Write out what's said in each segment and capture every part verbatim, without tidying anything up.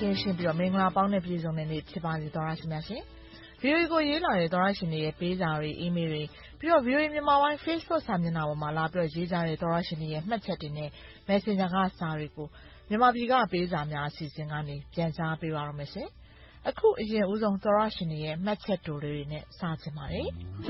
င်းရှင်းပြီးတော့မင်္ဂလာပေါင်းတဲ့ပြည်စုံတဲ့နေ့ဖြစ်ပါစေသောရရှိများရှင် ဗီအိုအေ ကိုရေးလာတဲ့သောရရှင်တွေရဲ့ပေးစာတွေ email တွေပြီးတော့ ဗီအိုအေ မြန်မာပိုင်း Facebook စာမျက်နှာပေါ်မှာလာပြီးတော့ရေးကြတဲ့သောရရှင်တွေရဲ့မှတ်ချက်တွေနဲ့ Messenger ကစာတွေကိုမြန်မာပြည်ကပေးစာများအစီအစဉ်ကနေပြန်ကြားပေးပါရမယ်ရှင် အခုအရင်ဦးဆုံးသောရရှင်တွေရဲ့မှတ်ချက်တိုလေးတွေနဲ့စချင်ပါတယ်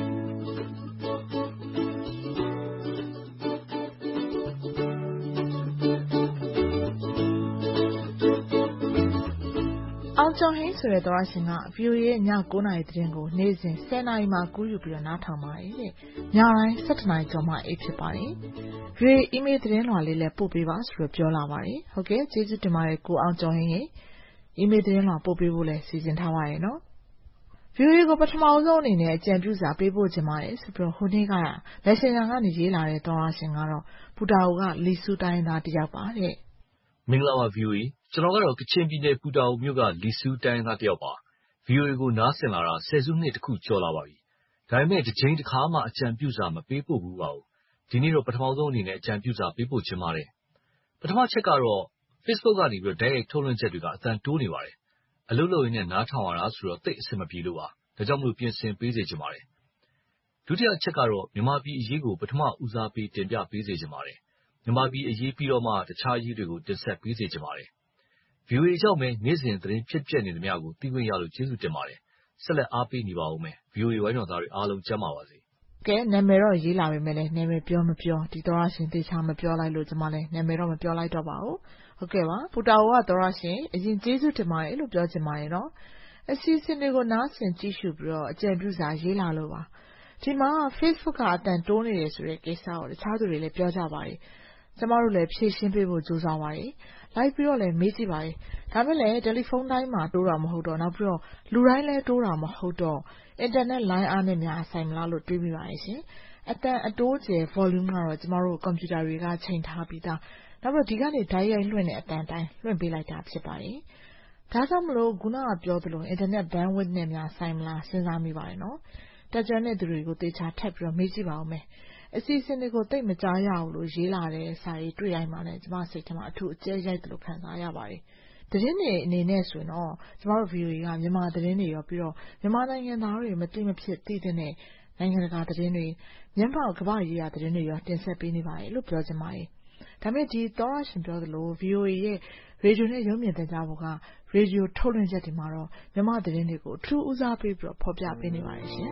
အောင်ကျော်ဟင်းဆိုတဲ့သောရရှင်က ဗီအိုအေ ရဲ့ည၉နာရီသတင်းကိုနေ့စဉ်၁၀နာရီမှာကူးယူပြီးတော့နားထောင်ပါတယ်တဲ့ညတိုင်း၁၁နာရီကျော်မှအိပ်ဖြစ်ပါတယ်ဗီအိုအေ email သတင်းလွှာလေးလည်းပို့ပေးပါဆိုပြီးပြောလာပါတယ်ဟုတ်ကဲ့ကျေးဇူးတင်ပါတယ်ကိုအောင်ကျော်ဟင်းရဲ့ email သတင်းလွှာပို့ပေးဖို့လည်းစီစဉ်ထားပါတယ်နော်ဗီအိုအေ ကိုပထမဆုံးအနေနဲ့အကြံပြုစာပေးဖို့ချင်ပါတယ်ဆိုပြီးဟိုနေ့က Messenger ကနေရေးလာတဲ့သောရရှင်ကတော့ပူတာအိုကလီဆူတိုင်းသားတယောက်ပါတဲ့မင်္ဂလာပါ ဗီအိုအေ ကျွန်တော်ကတော့ကချင်ပြည်နယ်ပူတာအိုမြို့ကလီဆူတိုင်းသားတယောက်ပါ ဗီအိုအေ ကိုနားဆင်လာတာဆယ်စုနှစ်တခုကျော်လာပါပြီဒါပေမဲ့တစ်ချိန်တစ်ခါမှအကြံပြုစာမပေးပို့ဘူးပါဘူးဒီနေ့တော့ပထမဆုံးအနေနဲ့အကြံပြုစာပေးပို့ချင်ပါတယ်ပထမချက်ကတော့ Facebook ကနေပြီးတော့တိုက်ရိုက်ထုတ်လွှင့်ချက်တွေကအသံတိုးနေပါတယ်အလုပ်လုပ်ရင်းနဲ့နားထောင်ရတာဆိုတော့သိအဆင်မပြေလို့ပါဒါကြောင့်မလို့ပြင်ဆင်ပေးစေချင်ပါတယ်ဒုတိယချက်ကတော့မြန်မာပြည်အရေးကိုပထမဦးစားပေးတင်ပြပေးစေချင်ပါတယ်မြန်မာပြည်အရေးပြီးတော့မှတခြားအရေးတွေကိုတင်ဆက်ပေးစေချင်ပါတယ်ဗီအိုအေကြောင့်ပဲနေ့စဉ်သတင်းဖြစ်ပျက်နေသမျှကိုသိခွင့်ရလို့ကျေးဇူးတင်ပါတယ်ဆက်လက်အားပေးနေပါဦးမယ်ဗီအိုအေဝိုင်းတော်သားတွေအားလုံးကျန်းမာပါစေကဲနာမည်တော့ရေးလာပေမဲ့လည်းနာမည်ပြောမပြောဒီသောရရှင်သေချာမပြောလိုက်လို့ကျွန်မလည်းနာမည်တော့မပြောလိုက်တော့ပါဘူးဟုတ်ကဲ့ပါပူတာအိုကသောရရှင်အရင်ကျေးဇူးတင်ပါတယ်လို့ပြောချင်ပါတယ်နော်အစီအစဉ်တွေကိုနားဆင်ကြည့်ရှုပြီးတော့အကြံပြုစာရေးလာလို့ပါဒီမှာ Facebook ကအတန်တိုးနေတယ်ဆိုတဲ့ကိစ္စကိုတခြားသူတွေလည်းပြောကြပါတယ်ကျမတို့လည်းဖြည့်ရှင်းပေးဖို့ကြိုးစားပါတယ်လိုက်ပြီးတော့လည်းမေးကြည့်ပါတယ်ဒါပေမဲ့လည်းတယ်လီဖုန်းတိုင်းမှာတိုးတာမဟုတ်တော့နောက်ပြီးတော့လူတိုင်းလည်းတိုးတာမဟုတ်တော့အင်တာနက်လိုင်းအားနဲ့များဆိုင်မလားလို့တွေးမိပါတယ်ရှင်အတန်အတိုးကျယ် volume ကတော့ကျမတို့ကွန်ပျူတာတွေကချိန်ထားပြီးသားနောက်ပြီးဒီကနေဓာတ်ရိုက်လွှင့်တဲ့အတန်တိုင်းလွှင့်ပေးလိုက်တာဖြစ်ပါတယ်ဒါကြောင့်မလို့ခုနကပြောသလိုအင်တာနက် bandwidth နဲ့များဆိုင်မလားစဉ်းစားမိပါတယ်နော်တက်ကြွတဲ့သူတွေကိုသေချာထပ်ပြီးတော့မေးကြည့်ပါဦးမယ်အစီအစဉ်တွေကိုသိမကြားရဘူးလို့ရေးလာတဲ့စာရေးတွေ့တိုင်းမှာလည်းကျမစိတ်ထဲမှာအထူးအကျဲရိုက်တယ်လို့ခံစားရပါတယ်သတင်းတွေအနေနဲ့ဆိုရင်တော့ကျမတို့ ဗီအိုအေ ကမြန်မာသတင်းတွေရောပြီးတော့မြန်မာနိုင်ငံသားတွေမသိမဖြစ်သိတဲ့နိုင်ငံတကာသတင်းတွေမျက်မှောက်ကမ္ဘာရေးရာသတင်းတွေရောတင်ဆက်ပေးနေပါတယ်လို့ပြောချင်ပါတယ်ဒါပေမဲ့ဒီသောရရှင်ပြောသလို ဗီအိုအေ ရဲ့ရေဒီယိုနဲ့ရုပ်မြင်သံကြားပေါ်ကရေဒီယိုထုတ်လွှင့်ချက်တွေမှာတော့မြန်မာသတင်းတွေကိုအထူးဦးစားပေးပြီးတော့ဖော်ပြပေးနေပါတယ်ရှင်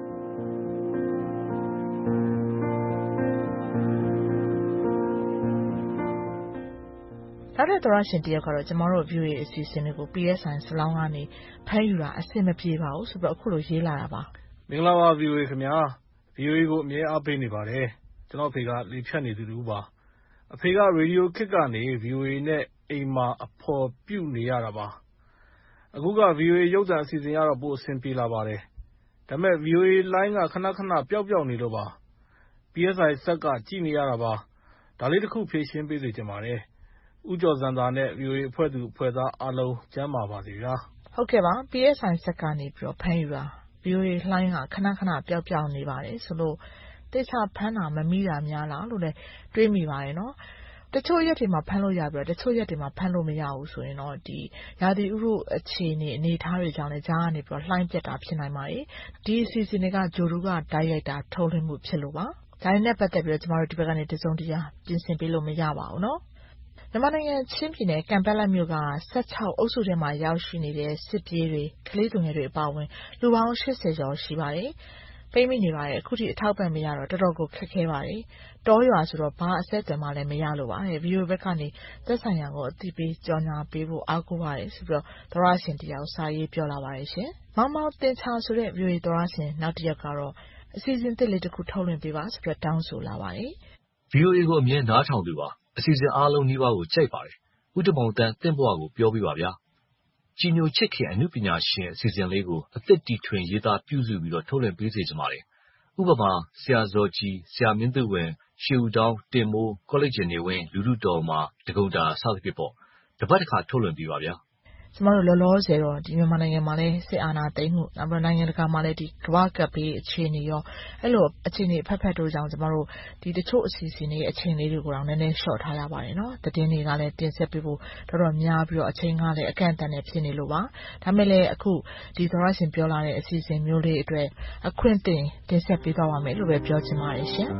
နောက်တဲ့သောရရှင်တယောက်ကတော့ကျမတို့ ဗီအိုအေ အစီအစဉ်တွေကို ပီ အက်စ် အိုင် စလောင်းကနေဖမ်းယူတာအဆင်မပြေပါဘူးဆိုပြီးအခုလိုရေးလာတာပါမင်္ဂလာပါ ဗီအိုအေ ခင်ဗျာ ဗီအိုအေ ကိုအမြဲအားပေးနေပါတယ်ကျွန်တော်အဖေကလေဖြတ်နေသူတူပါအဖေကရေဒီယိုခစ်ကနေ ဗီအိုအေ နဲ့အိမ်မှာအဖော်ပြုနေရတာပါအခုက ဗီအိုအေ ရုပ်သံအစီအစဉ်ကတော့ပိုအဆင်ပြေလာပါတယ်ဒါပေမဲ့ ဗီအိုအေ လိုင်းကခဏခဏပျောက်ပျောက်နေလို့ပါ ပီ အက်စ် အိုင် စက်ကကြည့်နေရတာပါဒါလေးတစ်ခုဖြေရှင်းပေးစေချင်ပါတယ်ဦးကျော်ဇံသာနဲ့ ဗီအိုအေ အဖွဲ့သူအဖွဲ့သားအားလုံးကျန်းမာပါစေဗျာဟုတ်ကဲ့ပါ ပီ အက်စ် အိုင် စက်ကနေပြီးတော့ဖမ်းယူတာ ဗီအိုအေ လိုင်းကခဏခဏပျောက်ပျောက်နေပါတယ်ဆိုလို့တေချာဖမ်းတာမမိတာများလားလို့လည်းတွေးမိပါတယ်နော်တချို့ရက်တွေမှာဖမ်းလို့ရပြီးတော့တချို့ရက်တွေမှာဖမ်းလို့မရဘူးဆိုရင်တော့ဒီရာသီဥတုအခြေအနေအနေထားတွေကြောင့်လည်းကြားကနေပြီးတော့လှိုင်းပြတ်တာဖြစ်နိုင်ပါတယ်ဒီအစီအစဉ်တွေကဂျိုရူကဓာတ်ရိုက်တာထုတ်လွှင့်မှုဖြစ်လို့ပါဒါနဲ့ပတ်သက်ပြီးတော့ကျမတို့ဒီဘက်ကနေတစုံတရာပြင်ဆင်ပေးလို့မရပါဘူးနော်မြန်မာနိုင်ငံချင်းပြည်နယ်ကမ်ပက်လက်မြို့က၁၆အုပ်စုထဲမှာရောက်ရှိနေတဲ့စစ်ပြေးတွေကလေးသူငယ်တွေအပါအဝင်လူပေါင်း၈၀ကျော်ရှိပါတယ်ပိတ်မိနေပါတယ်အခုထိအထောက်ပံ့မရတော့တော်တော်ကိုခက်ခဲပါတယ်တောရွာဆိုတော့ဘာအဆက်အသွယ်မှလည်းမရလို့ပါတယ်ဗီအိုအေဘက်ကနေသက်ဆိုင်ရာကိုအသိပေးကြော်ညာပေးဖို့အားကိုးပါတယ်ဆိုပြီးတော့သောရရှင်တယောက်စာရေးပြောလာပါတယ်ရှင်မောင်မောင်တင်ချာဆိုတဲ့ဗီအိုအေသောရရှင်နောက်တစ်ယောက်ကတော့အစီအစဉ်သစ်လေးတစ်ခုထုတ်လွှင့်ပေးပါဆိုပြီးတောင်းဆိုလာပါတယ်ဗီအိုအေ ကိုအမြဲနားထောင်သူပါအစီအစဉ်အားလုံးနှီးပါးကိုကြိုက်ပါတယ်ဦးတမောင်တန်းတင့်ဘွားကိုပြောပြပါဗျာကြည်ညိုချစ်ခင်အနုပညာရှင်အစီအစဉ်လေးကိုအသစ်တီထွင်ရေးသားပြုစုပြီးတော့ထုတ်လွှင့်ပေးစေချင်ပါတယ်ဥပမာဆရာဇော်ကြီးဆရာမင်းသူဝင်ရှေဦးတောင်းတင်မိုးကောလိပ်ကျင်နေဝင်လူလူတော်မှာတကုံတာစသဖြင့်ပေါ့တပတ်တစ်ခါထုတ်လွှင့်ပေးပါဗျာကျမတို့လောလောဆယ်တော့ဒီမြန်မာနိုင်ငံမှာလည်းစစ်အာဏာသိမ်းမှုနောက်ပြီးနိုင်ငံတကာမှာလည်းဒီကမ္ဘာကပ်ဘေးအခြေအနေရောအဲ့လိုအခြေအနေဖက်ဖက်တို့ကြောင့်ကျမတို့ဒီတချို့အစီအစဉ်တွေအချိန်လေးတွေကိုတော့နည်းနည်းရှော့ထားရပါတယ်နော်တည်င်းတွေကလည်းတင်ဆက်ပေးဖို့တော်တော်များပြီးတော့အချိန်ကလည်းအကန့်အသတ်နဲ့ဖြစ်နေလို့ပါဒါမဲ့လည်းအခုဒီသောရရှင်ပြောလာတဲ့အစီအစဉ်မျိုးလေးအတွက်အခွင့်အရေးတင်ဆက်ပေးသွားပါမယ်လို့ပဲပြောချင်ပါတယ်ရှင်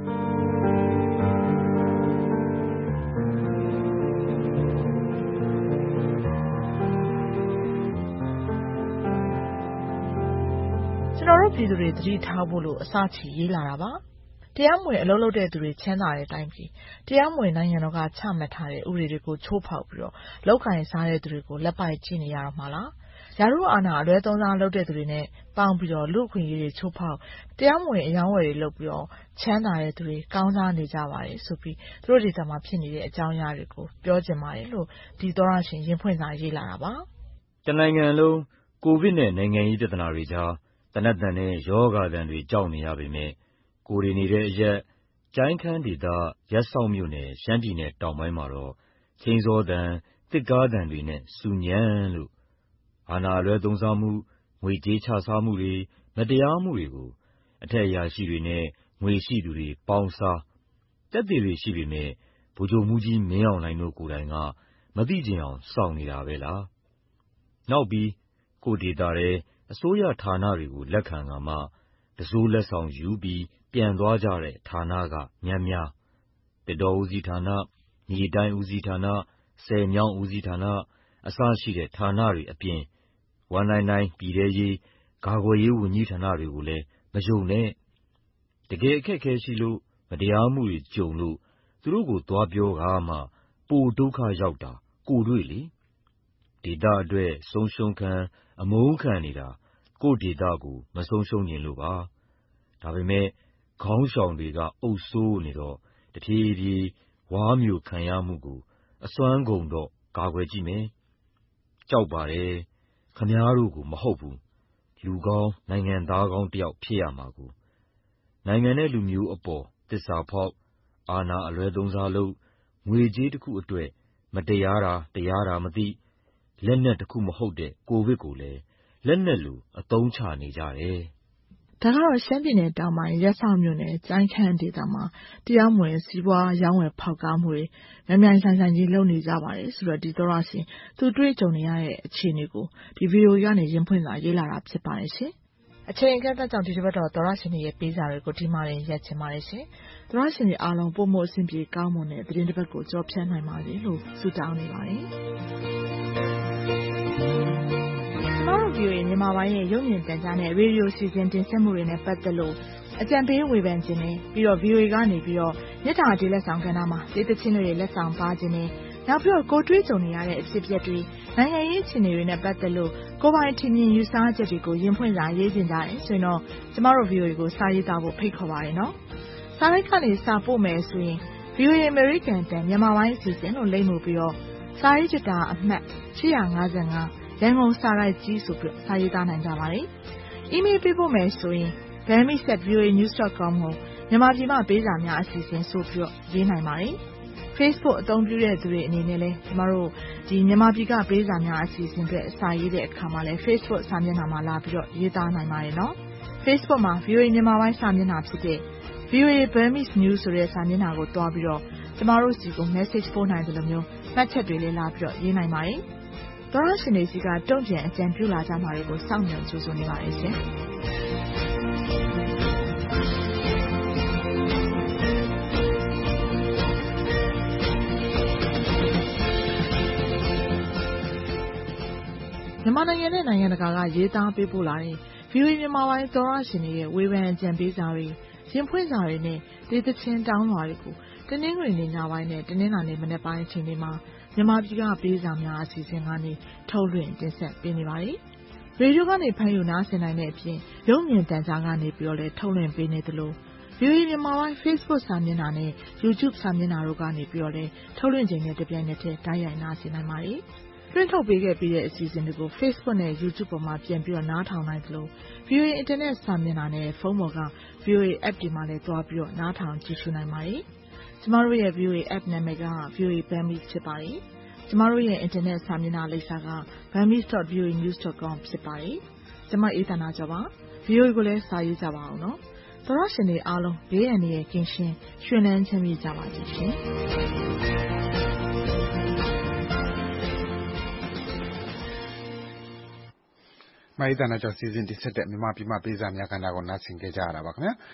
ကျွန်တော်တို့ပြည်သူတွေသတိထားဖို့လို့အစချီရေးလာတာပါတရားမဝင်အလုပ်လုပ်တဲ့သူတွေချမ်းသာတဲ့အတိုင်းပြည်တရားမဝင်နိုင်ငံတော်ကချမှတ်ထားတဲ့ဥပဒေတွေကိုချိုးဖောက်ပြီးတော့လောက်ကိုင်စားတဲ့သူတွေကိုလက်ပိုက်ကြည့်နေရတော့မှလားရာထူးအာဏာအလွဲသုံးစားလုပ်တဲ့သူတွေနဲ့ပေါင်းပြီးတော့လူ့အခွင့်အရေးတွေချိုးဖောက်တရားမဝင်အယောင်းဝယ်တွေလုပ်ပြီးတော့ချမ်းသာတဲ့သူတွေကောင်းစားနေကြပါတယ်ဆိုပြီးသူတို့ဒေသမှာဖြစ်နေတဲ့အကြောင်းအရာတွေကိုပြောချင်ပါတယ်လို့ဒီသောရရှင်ရင်ဖွင့်စာရေးလာတာပါတနိုင်ငံလုံးကိုဗစ်နဲ့နိုင်ငံရေးပြဿနာတွေကြားတနက်တန်နဲ့ယောဂါတန်တွေကြောက်နေရပေမဲ့ကိုရီနေတဲ့အရက်ကျိုင်းခမ်းဒေသရက်ဆောက်မြို့နယ်ရှမ်းပြည်နယ်တောင်ပိုင်းမှာတော့ချင်းစောတန်တစ်ကားတန်တွေနဲ့စူညံလို့အာဏာလွဲသုံးစားမှုငွေကြေးချစားမှုတွေမတရားမှုတွေကိုအထက်အရာရှိတွေနဲ့ငွေရှိသူတွေပေါင်းစားတက်တွေတွေရှိပေမဲ့ဗိုလ်ချုပ်မှုကြီးမင်းအောင်လှိုင်တို့ကိုယ်တိုင်ကမသိကျင်အောင်စောင့်နေတာပဲလားနောက်ပြီးကိုဒေတာတဲ့အစိုးရဌာနတွေကိုလက်ခံကမှတစိုးလက်ဆောင်ယူပြီးပြန်သွားကြတဲ့ဌာနကများများတစ်တော်ဦးစီးဌာနမြေတိုင်းဦးစီးဌာနဆယ်မြောင်းဦးစီးဌာနအစရှိတဲ့ဌာနတွေအပြင်one ninety-nineပြည်ထဲရေးကာကွယ်ရေးဝန်ကြီးဌာနတွေကိုလည်းမယုံနဲ့တကယ်အခက်အခဲရှိလို့မတရားမှုတွေကြုံလို့သူတို့ကိုသွားပြောကားမှပိုဒုက္ခရောက်တာကိုတွေ့လေဒေတာအတွက်ဆုံးရှုံးခံအမုန်းခံနေတာကိုဒေတာကိုမဆုံးရှုံးခြင်းလို့ပါဒါပေမဲ့ခေါင်းဆောင်တွေကအုပ်ဆိုးနေတော့တဖြည်းဖြည်းဝါမျိုးခံရမှုကိုအစွမ်းကုန်တော့ကာကွယ်ကြည့်မယ်ကြောက်ပါတယ်ခမားတို့ကိုမဟုတ်ဘူးလူကောင်းနိုင်ငံသားကောင်းတယောက်ဖြစ်ရမှာကိုနိုင်ငံနဲ့လူမျိုးအပေါ်သစ္စာဖောက်အာဏာအလွဲသုံးစားလုပ်ငွေကြေးတစ်ခုအတွက်မတရားတာတရားတာမသိလက်နက်တစ်ခုမဟုတ်တဲ့ကိုဗစ်ကိုလည်းလက်နက်လိုအသုံးချနေကြတယ်ဒါကတော့ရှမ်းပြည်နယ်တောင်ပိုင်းရက်ဆောက်မြို့နယ်ကျိုင်းခမ်းဒေသမှာတရားမဝင်စီးပွားရောင်းဝယ်ဖောက်ကားမှုတွေမြန်မြန်ဆန်ဆန်ကြီးလုပ်နေကြပါတယ်ဆိုတော့ဒီသောရရှင်သူတွေ့ကြုံနေရတဲ့အခြေအနေကိုဒီဗီဒီယိုကနေရင်ဖွင့်စာရေးလာတာဖြစ်ပါတယ်ရှင်အချိန်အခက်အခဲကြောင့်ဒီတစ်ပတ်တော့သောရရှင်ရဲ့ပေးစာတွေကိုဒီမှာရင်ရက်ချင်ပါတယ်ရှင်သောရရှင်တွေအားလုံးပုံမအဆင်ပြေကောင်းမွန်တဲ့သတင်းတစ်ပတ်ကိုကြော်ဖြတ်နိုင်ပါစေလို့ဆုတောင်းနေပါတယ်ဗီအိုအေမြန်မာပိုင်းရဲ့ရုပ်မြင်သံကြားနဲ့ရေဒီယိုစီစဉ်တင်ဆက်မှုတွေနဲ့ပတ်သက်လို့အကြံပေးဝေဖန်ခြင်းနဲ့ပြီးတော့ ဗီအိုအေ ကနေပြီးတော့မြစ်တာဒေလက်ဆောင်ကဏ္ဍမှာဒေသချင်းတွေလက်ဆောင်ပါခြင်းနဲ့နောက်ပြီးတော့ကိုတွေးကြုံနေရတဲ့အဖြစ်အပျက်တွေနိုင်ငံရေးအခြေအနေတွေနဲ့ပတ်သက်လို့ကိုယ်ပိုင်ထင်မြင်ယူဆချက်တွေကိုရင်ဖွင့်စာရေးတင်ကြတယ်ဆိုရင်တော့ကျမတို့ ဗီအိုအေ ကိုစာရေးသားဖို့ဖိတ်ခေါ်ပါတယ်နော်စာရိုက်ကနေစာပို့မယ်ဆိုရင် ဗီအိုအေ American တန်မြန်မာပိုင်းအစီအစဉ်လို့လိမ့်မှုပြီးတော့စာရေးကြတာအမှတ်eight fifty-fiveရန်ကုန်စာရိုက်ကြီးဆိုပြီးစာရေးသားနိုင်ကြပါတယ်။ email ပေးဖို့မယ်ဆိုရင် burmese at v o a news dot com ကိုမြန်မာပြည်မှာပေးစာများအစီအစဉ်ဆိုပြီးရေးနိုင်ပါတယ်။ Facebook အသုံးပြုတဲ့သူတွေအနေနဲ့လည်းကျမတို့ဒီမြန်မာပြည်ကပေးစာများအစီအစဉ်တွေစာရေးတဲ့အခါမှာလည်း Facebook စာမျက်နှာမှာလာပြီးတော့ရေးသားနိုင်ပါတယ်နော်။ Facebook မှာ ဗီအိုအေ မြန်မာပိုင်းစာမျက်နှာဖြစ်တဲ့ ဗီအိုအေ Burmese News ဆိုတဲ့စာမျက်နှာကိုတွားပြီးတော့ကျမတို့စီကို message ပို့နိုင်တယ်လို့မျိုးမှတ်ချက်တွေလည်းလာပြီးတော့ရေးနိုင်ပါတယ်။သောရရှင်တွေစီကတုံ့ပြန်အကြံပြုလာကြမှာတွေကိုစောင့်မျှော်ကြိုးစားနေပါတယ်ရှင်မြန်မာနိုင်ငံနဲ့နိုင်ငံတကာကရေးသားပေးပို့လာတဲ့ ဗီအိုအေမြန်မာပိုင်းသောရရှင်တွေရဲ့ဝေဖန်အကြံပေးစာတွေရင်ဖွင့်စာတွေနဲ့ဒေသချင်းတောင်းလွှာတွေကိုတနင်္ဂနွေနေ့ညပိုင်းနဲ့တနင်္လာနေ့မနက်ပိုင်းအချိန်တွေမှာမြန်မာပြည်ကပေးစာများအစီအစဉ်ကနေထုတ်လွှင့်တင်ဆက်ပေးနေပါတယ်။ရေဒီယိုကနေဖမ်းယူနားဆင်နိုင်တဲ့အပြင်ရုပ်မြင်သံကြားကနေပြီးတော့လည်းထုတ်လွှင့်ပေးနေသလို ဗီအိုအေမြန်မာပိုင်း Facebook စာမျက်နှာနဲ့ YouTube စာမျက်နှာတို့ကနေပြီးတော့လည်းထုတ်လွှင့်ချိန်နဲ့တပြိုင်နက်တည်းတိုက်ရိုက်နားဆင်နိုင်ပါတယ်။တွင်းထုတ်ပေးခဲ့ပြီးတဲ့အစီအစဉ်တွေကို Facebook နဲ့ YouTube ပေါ်မှာပြန်ပြီးတော့နားထောင်နိုင်သလို ဗီအိုအေ Internet စာမျက်နှာနဲ့ဖုန်းပေါ်က ဗီအိုအေ App တွေမှာလည်းတွားပြီးတော့နားထောင်ကြည့်ရှုနိုင်ပါတယ်။ကျမတို့ရဲ့ ဗီအိုအေ App နာမည်က ဗီအိုအေ Burmese ဖြစ်ပါတယ်။ကျမတို့ရဲ့ အင်တာနက်စာမျက်နှာလိပ်စာက burmese dot v o a news dot com ဖြစ်ပါတယ်။ကျမအေးသန္တာကျော်ပါ။ ဗွီအိုအေ ကိုလည်းစာရေးကြပါအောင်နော်။သောတရှင်တွေအားလုံးဘေးအန္တရာယ်ကင်းရှင်းရွှင်လန်းချမ်းမြေ့ကြပါစေရှင်။ Maitana ကျော်စီစဉ်တင်ဆက်တဲ့မြန်မာပြည်မှာပေးစာများကဏ္ဍကိုနားဆင်ကြရတာပါခင်ဗျာ